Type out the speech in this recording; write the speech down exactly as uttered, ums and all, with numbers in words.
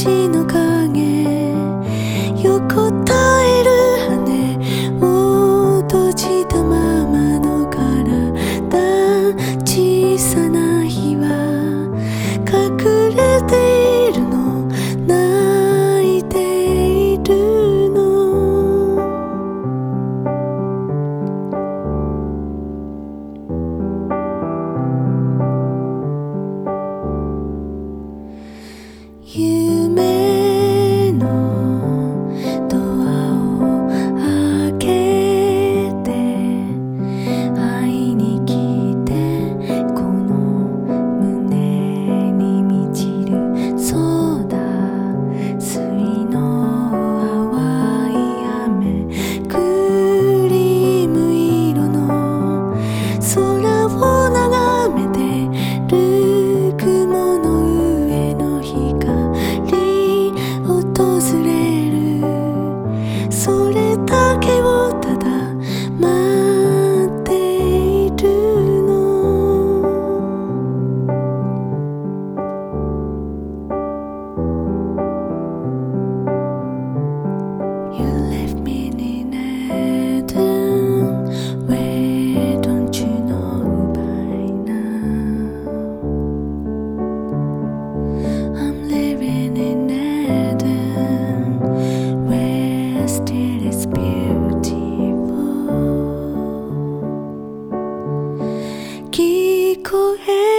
星の影横たえる羽を閉じたままの体小さな日は隠れているの泣いているの夢のドアを開けて会いに来てこの胸に満ちるそうだ水の淡い雨クリーム色の空を眺めてる雲の上の光訪れるそれだけをただ待っているの You left me in Eden Where don't you know by now I'm living in Eden Where still is beautiful 聞こえ